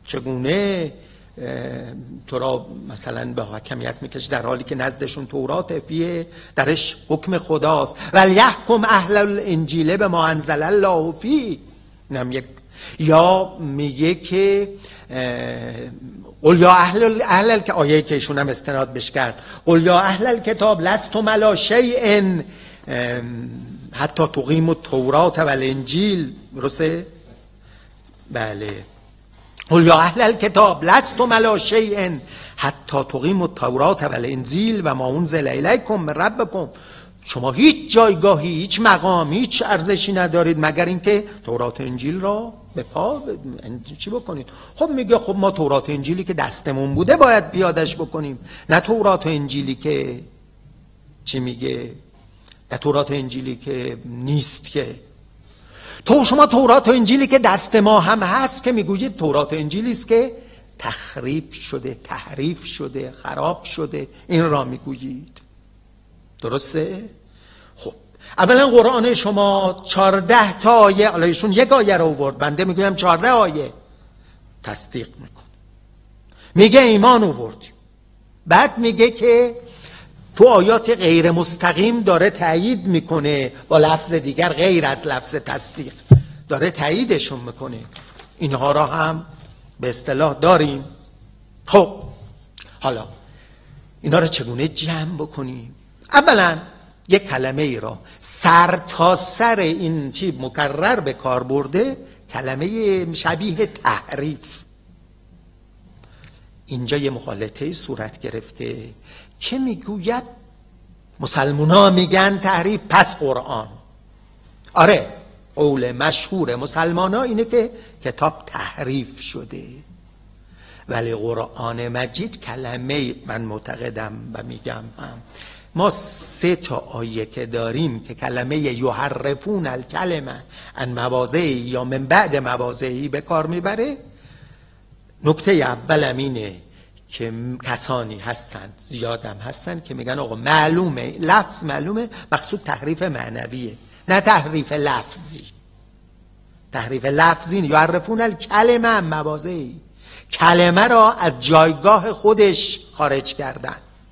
S3: چگونه تو را مثلا به حکمیت میکشه در حالی که نزدشون تورات فیه درش حکم خداست. ولیحکم اهل الانجیل به ما انزل الله فیه. یا میگه که قل یا اهل اهل که آیه که ایشون هم استناد بش کرد، قل یا اهل الکتاب لستم علی شیء حتی تقیموا التورات و الانجیل. درسته؟ بله. قل یا اهل الکتاب لستم علی شیء حتی تقیموا التورات و الانجیل و ما انزل الیکم من ربکم. شما هیچ جایگاهی، هیچ مقامی، هیچ ارزشی ندارید مگر اینکه تورات و انجیل را به پا چی بکنید. خب میگه خب ما تورات و انجیلی که دستمون بوده باید پیادش بکنیم، نه تورات و انجیلی که چی میگه، نه تورات و انجیلی که نیست. که تو شما تورات و انجیلی که دست ما هم هست که میگویید تورات و انجیلی است که تخریب شده، تحریف شده، خراب شده، این را میگویید. درسته؟ خب اولا قرآن شما چهارده تا آیه، حالا ایشون یک آیه رو آورد، بنده میگویم چهارده آیه تصدیق میکن، میگه ایمان آوردیم، بعد میگه که تو آیات غیر مستقیم داره تایید میکنه با لفظ دیگر غیر از لفظ تصدیق، داره تاییدشون میکنه. اینها را هم به اصطلاح داریم. خب حالا اینا را چگونه جمع بکنیم؟ اولا یک کلمه ای را سر تا سر این چی مکرر به کار برده، کلمه شبیه تحریف. اینجا یه مخالطه صورت گرفته که میگوید مسلمونا میگن تحریف، پس قرآن. آره قول مشهور مسلمانا اینه که کتاب تحریف شده، ولی قرآن مجید کلمه، من معتقدم و میگم هم ما سه تا آیه که داریم که کلمه یحرفون الکلمه عن مواضعه یا من بعد مواضعه به کار میبره. نکته اولم اینه که کسانی هستن، زیادم هستن که میگن آقا معلومه، لفظ معلومه، مقصود تحریف معنویه نه تحریف لفظی. تحریف لفظی یحرفون الکلمه عن مواضعه، کلمه را از جایگاه خودش خارج کردن،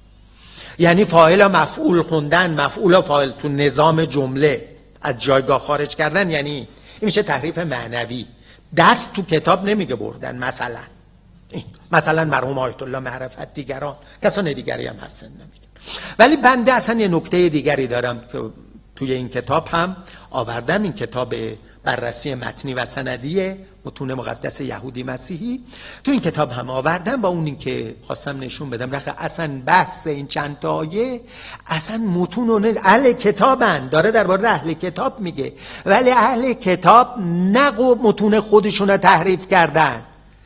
S3: یعنی فاعل و مفعول خوندن، مفعول و فاعل تو نظام جمله از جایگاه خارج کردن، یعنی این میشه تحریف معنوی. دست تو کتاب نمیگه بردن. مثلا این مثلا مرحوم آیت الله معرفت، دیگران کسان دیگری هم هستن نمیگن. ولی بنده اصلا یه نکته دیگری دارم که توی این کتاب هم آوردم، این کتاب بررسی متنی و سندی متون مقدس یهودی مسیحی، تو این کتاب هم آوردم با اون این که خواستم نشون بدم رخ اصلا بحث این چند تا آیه اصلا متون اهل کتابن، داره درباره اهل کتاب میگه، ولی اهل کتاب نقو متون خودشون رو تحریف کردن،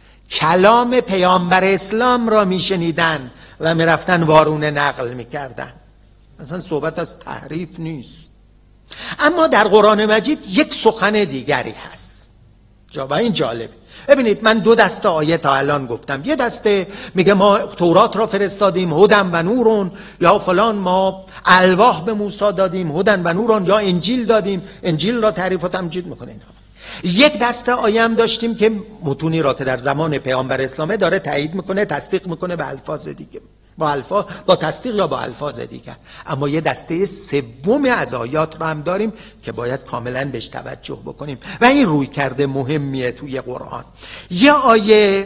S3: کلام پیامبر اسلام را میشنیدن و میرفتن وارونه نقل میکردن. اصلا صحبت از تحریف نیست. اما در قرآن مجید یک سخن دیگری هست جا و این جالب. ببینید من دو دسته آیه تا الان گفتم. یه دسته میگه ما تورات را فرستادیم هدن و نورون، یا فلان ما الواح به موسی دادیم هدن و نورون، یا انجیل دادیم، انجیل را تعریف و تمجید میکنه. اینها یک دسته آیه هم داشتیم که متونی را که در زمان پیامبر اسلامه داره تایید میکنه، تصدیق میکنه به الفاظ دیگه، با الفاظ با تصدیق یا با الفاظ دیگر. اما یه دسته سوم از آیات رو هم داریم که باید کاملا بهش توجه بکنیم و این روی کرده مهمیه توی قرآن. یه آیه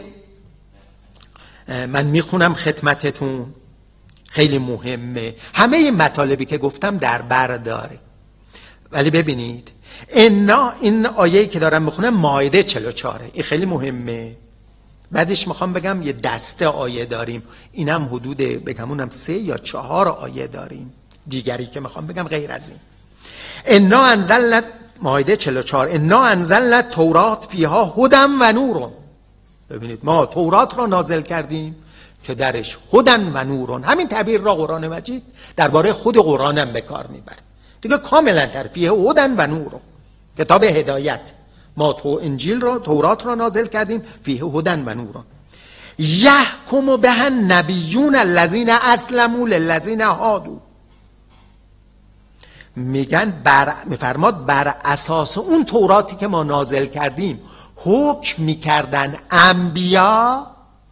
S3: من میخونم خدمتتون، خیلی مهمه، همه این مطالبی که گفتم در بر داره. ولی ببینید اینا، این آیه‌ای که دارم میخونم مائده چهل و چهار، این خیلی مهمه. بعدش میخوام بگم یه دسته آیه داریم، اینم حدود بگمونم سه یا چهار آیه داریم دیگری که میخوام بگم غیر از این. انا انزلنا، مائده چهل و چهار، انا انزلنا تورات فیها هدن و نورون. ببینید ما تورات را نازل کردیم که درش هدن و نورون. همین تعبیر را قرآن مجید درباره خود قرآن هم به کار میبره دیگه، کاملا در فیه هدن و نورون، کتاب هدایت. ما تو انجیل را، تورات را نازل کردیم فیه هدن و نورون. یحکم به النبیون الذین اسلموا للذین هادوا. میگن بر میفرماد بر اساس اون توراتی که ما نازل کردیم حکم میکردن انبیا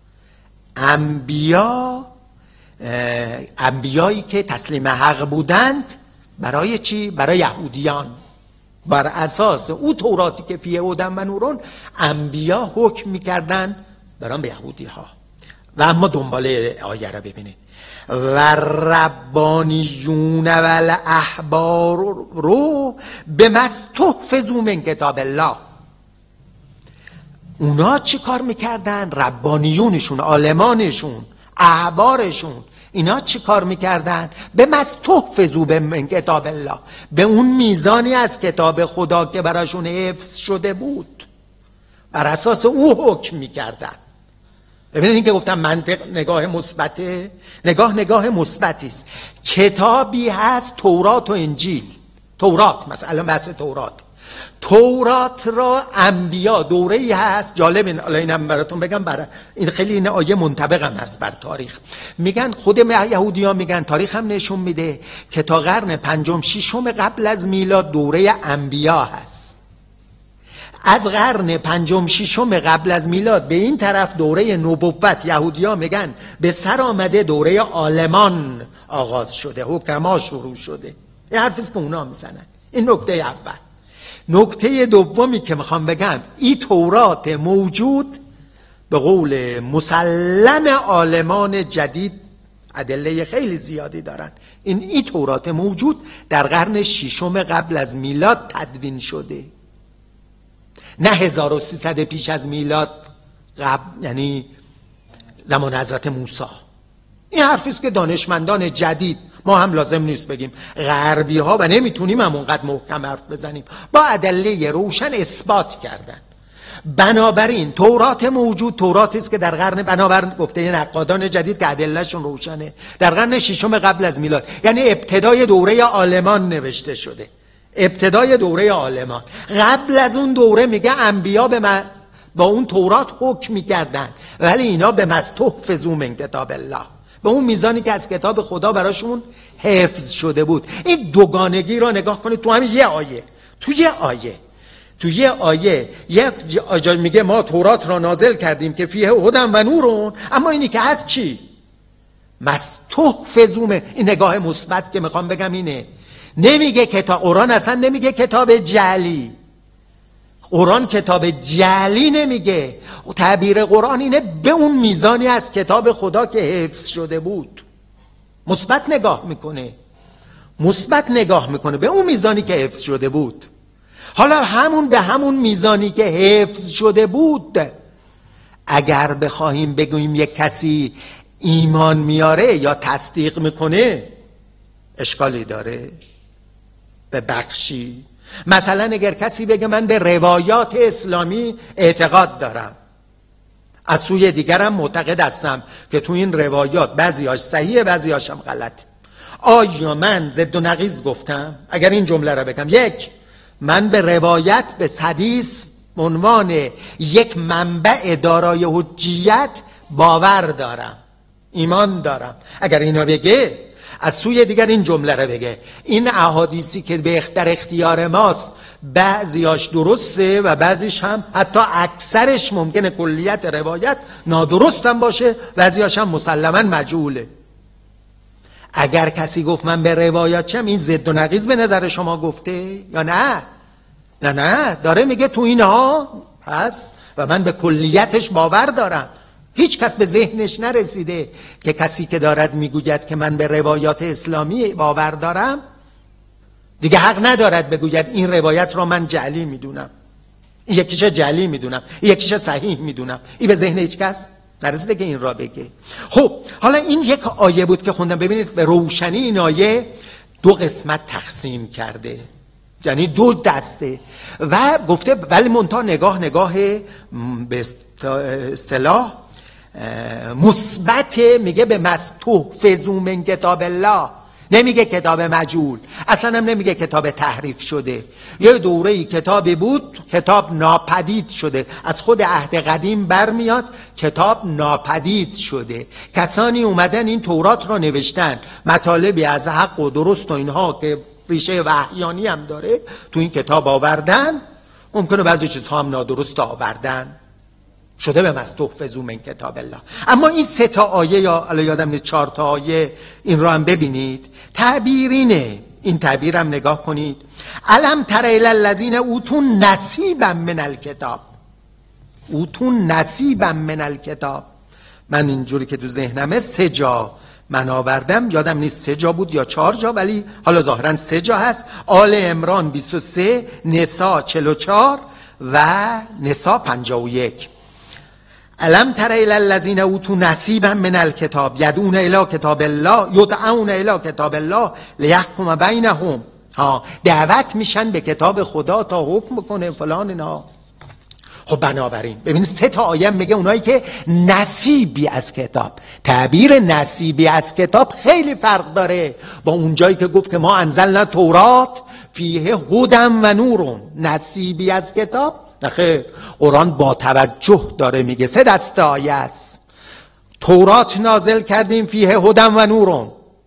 S3: انبیا انبیایی که تسلیم حق بودند برای چی؟ برای یهودیان. بر اساس او توراتی که فیه هدی و نورون انبیا حکم میکردن برام به یهودی ها. و اما دنبال آیه را ببینید. و ربانیون و الاحبار رو به مستحفظوا من کتاب الله. اونا چی کار میکردن؟ ربانیونشون، عالمانشون، احبارشون، اینا چی کار میکردن؟ به مستحفظوا من کتاب الله، به اون میزانی از کتاب خدا که براشون حفظ شده بود بر اساس او حکم میکردن. ببینید این که گفتم منطق نگاه مثبته، نگاه نگاه مثبتی است. کتابی هست تورات و انجیل. تورات مثلا بحث تورات تورات را انبیا دوره‌ای هست. جالب این الان اینم براتون بگم، برای این خیلی این آیه منطبق هم هست بر تاریخ. میگن خود یهودی‌ها میگن، تاریخ هم نشون میده که تا قرن پنجم ششم قبل از میلاد دوره انبیا هست. از قرن پنجم ششم قبل از میلاد به این طرف دوره نبوت، یهودی‌ها میگن به سر آمده دوره عالمان آغاز شده، حکما شروع شده. این حرفی است که اونا میزنن. این نکته اول. نکته دومی که میخوام بگم، این تورات موجود به قول مسلم عالمان جدید ادله خیلی زیادی دارن، این این تورات موجود در قرن ششم قبل از میلاد تدوین شده، نه هزار و سیصد پیش از میلاد قبل، یعنی زمان حضرت موسی. این حرفی است که دانشمندان جدید، ما هم لازم نیست بگیم غربی ها و نمیتونیم هم اونقدر محکم حرف بزنیم، با ادله روشن اثبات کردن. بنابراین تورات موجود توراتی است که در قرن، بنابراین گفته نقادان جدید که ادلهشون روشنه، در قرن ششم قبل از میلاد، یعنی ابتدای دوره عالمان نوشته شده، ابتدای دوره عالمان. قبل از اون دوره میگه انبیا به من با اون تورات حکم میکردن، ولی اینا به مستحفظوا من کتاب الله، به اون میزانی که از کتاب خدا براشون حفظ شده بود. این دوگانگی را نگاه کنید تو همین یه آیه، تو یه آیه تو یه آیه یک جا میگه ما تورات را نازل کردیم که فیه هدی و نورون، اما اینی که هست چی؟ مستحفظوا. این نگاه مثبت که میخوام بگم اینه، نمیگه کتاب قرآن، اصلا نمیگه کتاب جعلی. قرآن کتاب جعلی نمیگه. تعبیر قرآن اینه به اون میزانی از کتاب خدا که حفظ شده بود. مثبت نگاه میکنه، مثبت نگاه میکنه به اون میزانی که حفظ شده بود. حالا همون به همون میزانی که حفظ شده بود، اگر بخواهیم بگوییم یک کسی ایمان میاره یا تصدیق میکنه، اشکالی داره؟ به بخشی مثلا اگر کسی بگه من به روایات اسلامی اعتقاد دارم، از سوی دیگرم معتقد هستم که تو این روایات بعضیاش صحیحه بعضیاش هم غلط، آیا من ضد و نقیض گفتم؟ اگر این جمله را بگم، یک، من به روایت، به حدیث عنوان یک منبع دارای حجیت باور دارم، ایمان دارم. اگر اینا بگه، از سوی دیگر این جمله رو بگه این احادیثی که به اختر اختیار ماست بعضیاش درسته و بعضیش هم حتی اکثرش ممکنه کلیت روایت نادرست هم باشه، بعضیاش هم مسلماً مجهوله. اگر کسی گفت من به روایات چم، این ضد و نقیض به نظر شما گفته یا نه؟ نه نه، داره میگه تو اینها هست و من به کلیتش باور دارم. هیچ کس به ذهنش نرسیده که کسی که دارد میگوید که من به روایات اسلامی باور دارم دیگه حق ندارد بگوید این روایت را من جعلی میدونم، این یکیش جعلی میدونم، این یکیش صحیح میدونم. این به ذهن هیچ کس نرسیده که این را بگه. خب حالا این یک آیه بود که خوندم. ببینید به روشنی این آیه دو قسمت تقسیم کرده، یعنی دو دسته، و گفته ولی منتها نگاه نگاه به اصطلاح مثبت، میگه به مستحفظوا من کتاب الله، نمیگه کتاب مجهول، اصلا هم نمیگه کتاب تحریف شده. یه دوره‌ای کتابی بود، کتاب ناپدید شده، از خود عهد قدیم برمیاد کتاب ناپدید شده. کسانی اومدن این تورات را نوشتن، مطالبی از حق و درست و اینها که ریشه وحیانی هم داره تو این کتاب آوردن، ممکنه بعضی چیزها هم نادرست آوردن، شده به مستحفظو من کتاب الله. اما این سه تا آیه یا الان یادم نیست چهار تا آیه این رو هم ببینید، تعبیرینه. این تعبیر هم نگاه کنید. الم تر الی الذین اوتوا نصیبا من الکتاب. اوتوا نصیبا من الکتاب. من اینجوری که تو ذهنمه سه جا من آوردم، یادم نیست سه جا بود یا چهار جا، ولی حالا ظاهرا سه جا هست. آل عمران بیست و سه، نساء چهل و چهار و نساء پنجاه و یک. الم تر الی الذین اوتوا نصیبا من الکتاب یدعون الی کتاب الله یدعون الی کتاب الله لیحکم بینهم. ها، دعوت میشن به کتاب خدا تا حکم بکنه فلان اینا. خب بنابراین ببینید سه تا آیه میگه اونایی که نصیبی از کتاب. تعبیر نصیبی از کتاب خیلی فرق داره با اون جایی که گفت که ما انزلنا تورات فیه هدی و نور. نصیبی از کتاب نخیر، قرآن با توجه داره میگه سه دسته آیه است. تورات نازل کردیم فیه هدی و نور.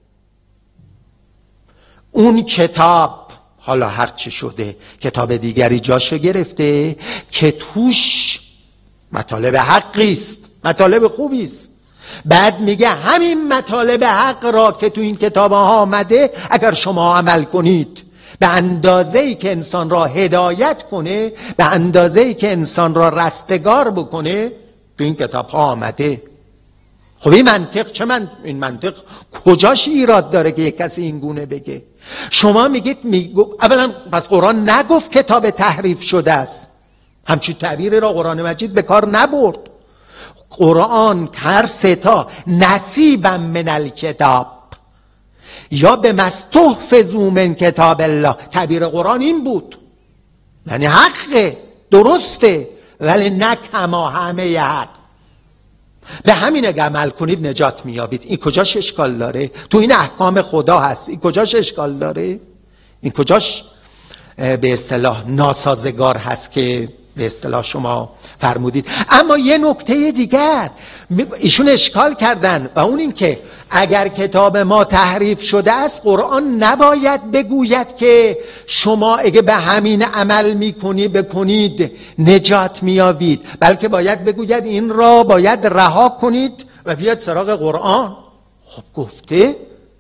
S3: اون کتاب حالا هر چی شده، کتاب دیگری جاشو گرفته که توش مطالب حقی است، مطالب خوبی است. بعد میگه همین مطالب حق را که تو این کتاب ها آمده اگر شما عمل کنید به اندازه‌ای که انسان را هدایت کنه، به اندازه‌ای که انسان را رستگار بکنه، تو این کتاب ها آمده. خب این منطق چه من این منطق کجاش ایراد داره که یک کسی این گونه بگه؟ شما میگید میگو اولا پس قرآن نگفت کتاب تحریف شده است، همچین تعبیری را قرآن مجید به کار نبرد. قرآن هر سه تا نصیبا من الکتاب یا به مستحفظوا من کتاب الله، تعبیر قرآن این بود، یعنی حقه، درسته، ولی نه کما همه حق. به همین اگه عمل کنید نجات میابید. این کجاش اشکال داره؟ تو این احکام خدا هست. این کجاش اشکال داره؟ این کجاش به اصطلاح ناسازگار هست که به اصطلاح شما فرمودید؟ اما یه نکته دیگر ایشون اشکال کردن و اون این که اگر کتاب ما تحریف شده است قرآن نباید بگوید که شما اگه به همین عمل میکنی بکنید نجات میابید، بلکه باید بگوید این را باید رها کنید و بیاد سراغ قرآن. خب گفته،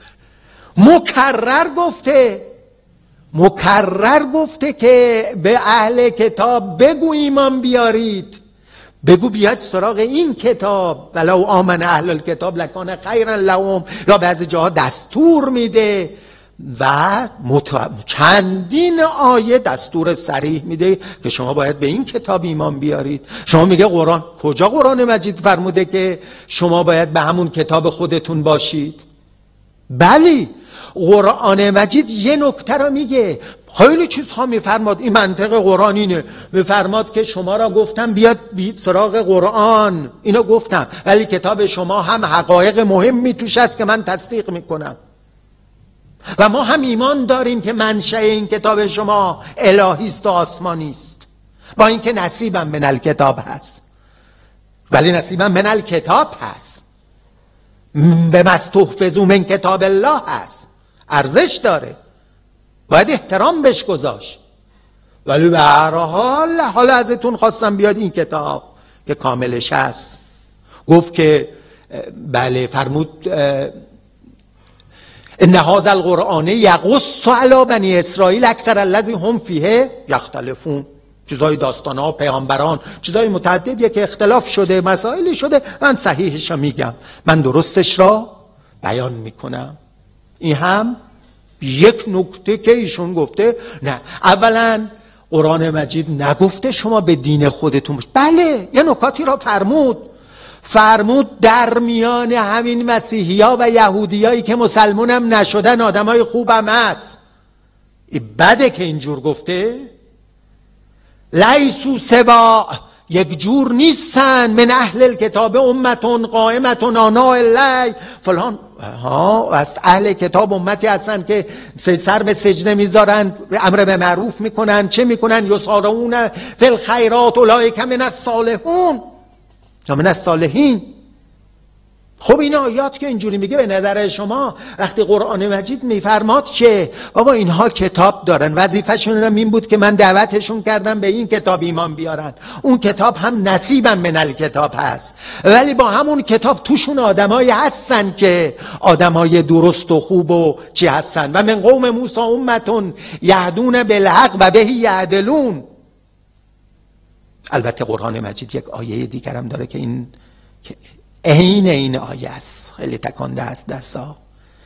S3: مکرر گفته مکرر گفته که به اهل کتاب بگو ایمان بیارید، بگو بیاد سراغ این کتاب، ولو آمن اهل الکتاب لکان خیرا لهم، یا بعضی جاها دستور میده و مت... چندین آیه دستور صریح میده که شما باید به این کتاب ایمان بیارید. شما میگه قرآن، کجا قرآن مجید فرموده که شما باید به همون کتاب خودتون باشید؟ بلی، قرآن مجید یه نکته رو میگه، خیلی چیزها میفرماد. این منطق قرآن اینه، میفرماد که شما را گفتم بیاد بید سراغ قرآن، اینو گفتم، ولی کتاب شما هم حقایق مهمی توش هست که من تصدیق میکنم و ما هم ایمان داریم که منشأ این کتاب شما الهی است و آسمانی است، با اینکه نصیبا من الکتاب هست، ولی نصیبا من الکتاب هست، به مستحفظوا من کتاب الله هست، ارزش داره، باید احترام بهش گذاشت. ولی به هر حال حالا ازتون خواستم بیاد این کتاب که کاملش هست. گفت که بله، فرمود ان هذا القرآن یقص علی بنی اسرائیل اکثر الذی هم فیه یختلفون. چیزای داستان‌ها، پیامبران، چیزای متعددیه که اختلاف شده، مسائلی شده، من صحیحش رو میگم، من درستش را بیان میکنم. این هم یک نکته که ایشون گفته. نه، اولا قرآن مجید نگفته شما به دین خودتون باش. بله، یه نکاتی را فرمود فرمود در میان همین مسیحی‌ها و یهودیایی که مسلمان هم نشدن آدمای خوبم هست. این بده که اینجور گفته، لیسو سوا، یک جور نیستن، من اهل الکتاب امتون قائمتون آناء اللیل فلان. ها، از اهل کتاب امتی هستن که سر به سجده میذارن، امر به معروف میکنن، چه میکنن؟ یسارعون فی الخیرات اولئک من الصالحون یا من الصالحین. خب این آیات که اینجوری میگه، به نظر شما وقتی قرآن مجید میفرماد که بابا اینها کتاب دارن، وظیفه‌شون هم این بود که من دعوتشون کردم به این کتاب ایمان بیارن، اون کتاب هم نصیبم من الکتاب هست، ولی با همون کتاب توشون آدمایی هستن که آدمای درست و خوب و چی هستن. و من قوم موسی امتون یهدون بالحق و بهی یعدلون. البته قرآن مجید یک آیه دیگر هم داره که این عین این آیه است، خیلی تکانده است دستا،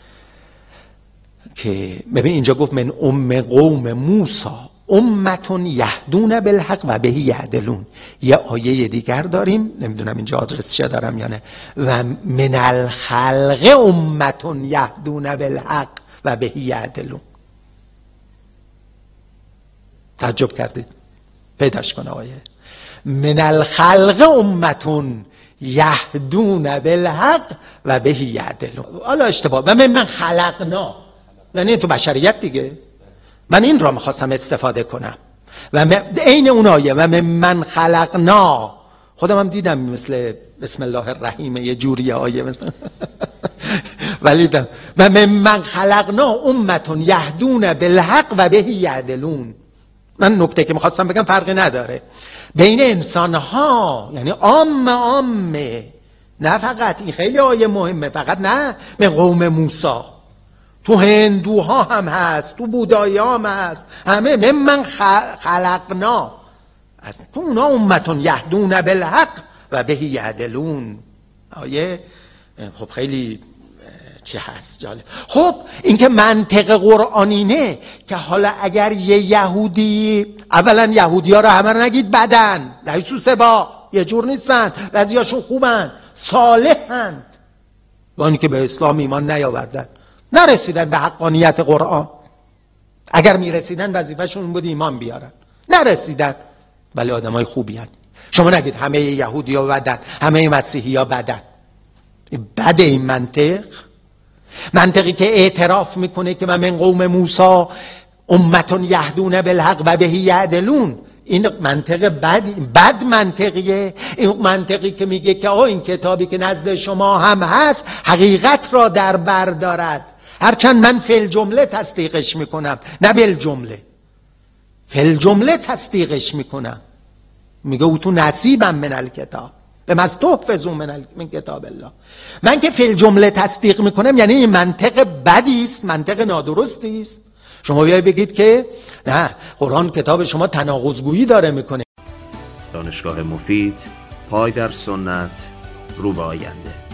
S3: که ببین اینجا گفت من ام قوم موسی امتون یهدون بالحق و بهی یعدلون. یه آیه دیگر داریم، نمیدونم اینجا آدرس چه دارم یا نه، و من الخلق امتون یهدون بالحق و بهی یعدلون. تعجب کردید؟ پیداش کن آیه من الخلق امتون یهدون بالحق و بهی یعدلون. حالا اشتباه، و من خلقنا، یعنی تو بشریت دیگه. من این را میخواستم استفاده کنم و عین اون آیه و من, من خلقنا. خودم هم دیدم مثل بسم الله الرحیم یه جوری آیه مثل ولی دیدم و من, من خلقنا امتون یهدون بالحق و بهی یعدلون. من نکته که میخواستم بگم فرقی نداره بین انسان ها، یعنی عام عامه، نه فقط این خیلی آیه مهمه، فقط نه من قوم موسی، تو هندوها هم هست، تو بودایی هم هست، همه من من خلقنا، از تو اونا امتون یهدون بالحق و بهی یعدلون. آیه خب خیلی چه هست جالب. خب این که منطق قرآنینه که حالا اگر یه یهودی، اولا یهودی ها رو همه رو نگید بدن، لیسوا سوا، یه جور نیستن، بعضیاشون خوبن صالحند، با اینکه به اسلام ایمان نیاوردن، نرسیدن به حقانیت قرآن. اگر میرسیدن وظیفه‌شون بود ایمان بیارن، نرسیدن، ولی آدمای خوبی هن. شما نگید همه یهودی ها بدن، همه مسیحی ها بدن. بده این منطق، منطقی که اعتراف میکنه که من قوم موسی امتون یهدون بالحق و بهی یعدلون. این منطق بد، بد منطقیه. این منطقی که میگه که آه این کتابی که نزد شما هم هست حقیقت را در بر دارد، هرچند من فی الجمله تصدیقش میکنم، نه بالجمله، فی الجمله تصدیقش میکنم. میگه او تو نصیبم من الکتاب به مستحفظون من, من کتاب الله. من که فی الجمله تصدیق میکنم یعنی این منطق بدی است، منطق نادرستی است. شما بیایی بگید که نه قرآن کتاب شما تناقض‌گویی داره میکنه.
S1: دانشگاه مفید، پای در سنت، رو به آینده.